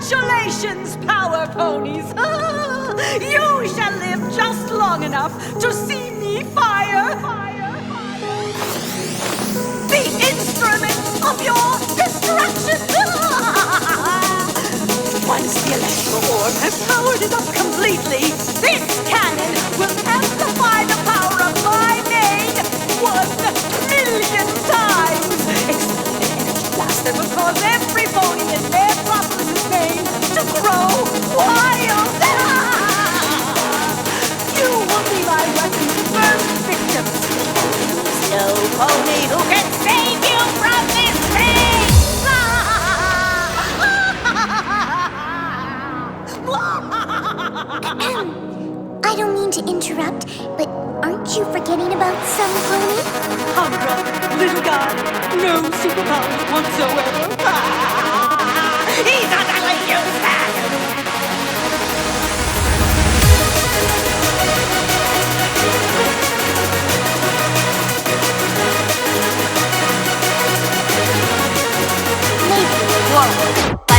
Congratulations, Power Ponies! You shall live just long enough to see me fire the instrument of your destruction! Once the electro orb has powered it up completely, this cannon will amplify the power of my main 1,000,000 times! Expanded energy blast that will cause every pony in their Metropolis' name to grow wild! You will be my weapon's first victims! There's no pony who can save you from this thing! I don't mean to interrupt, but aren't you forgetting about some pony? Umbra, little guy, no superpowers whatsoever. He's utterly useless! Maybe you won't.